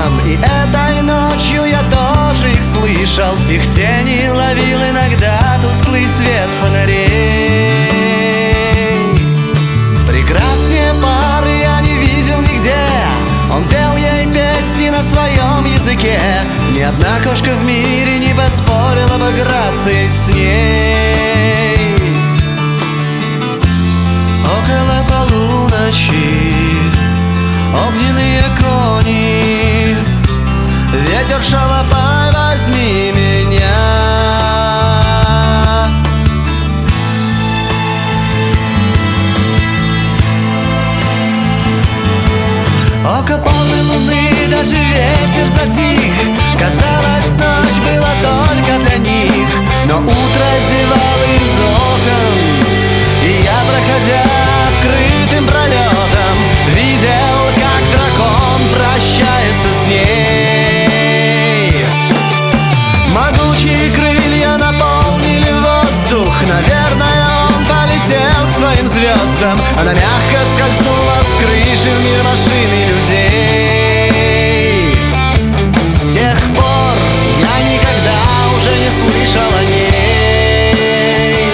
окнам. И этой ночью я тоже их слышал. Их тени ловил иногда тусклый свет фонарей. Прекраснее пары я не видел нигде. Он пел ей песни на своем языке. Ни одна кошка в мире не поспорила бы грацией с ней. Около полуночи огненные кони. Ветер шалопай, возьми меня. Около полной луны даже ветер затих. Казалось, ночь была только для них. Но утро зевало из окон, и я, проходя открытым пролетом, видел, как дракон прощается с ней. Могучие крылья наполнили воздух. Наверное, он полетел к своим звездам. Она мягко скользнула с крыши в мир машин и людей. С тех пор я никогда уже не слышал о ней.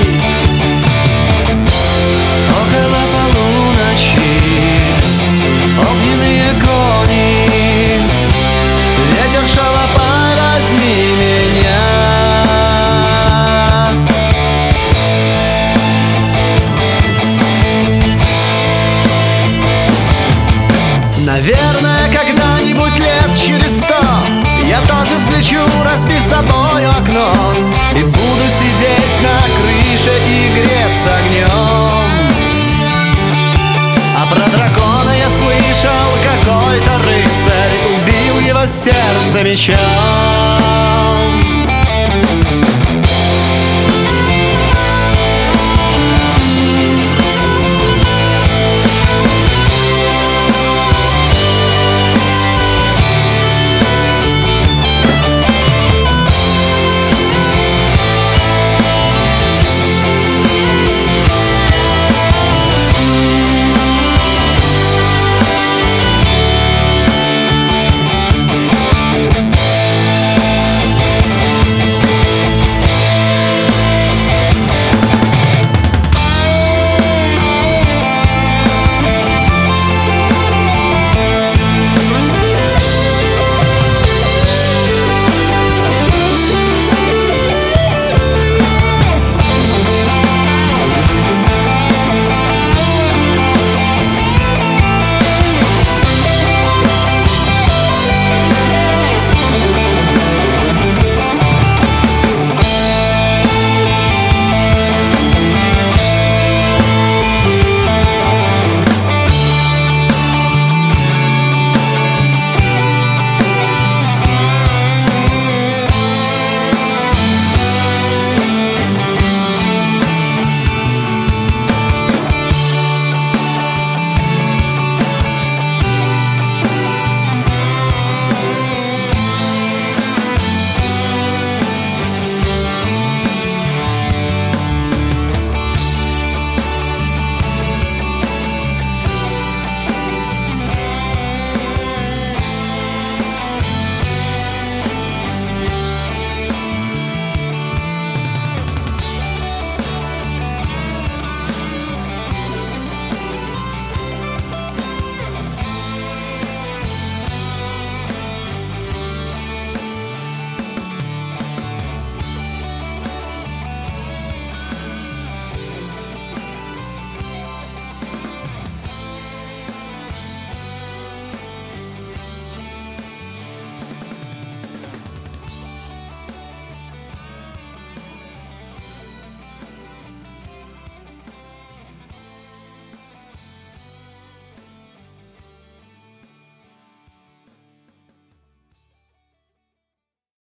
Около полуночи огненные кони. Ветер шалопай, возьми меня. Наверное, когда-нибудь лет через 100 я тоже взлечу, разбив собою окно, и буду сидеть на крыше и греться огнем. А про дракона я слышал, какой-то рыцарь убил его сердце мечом.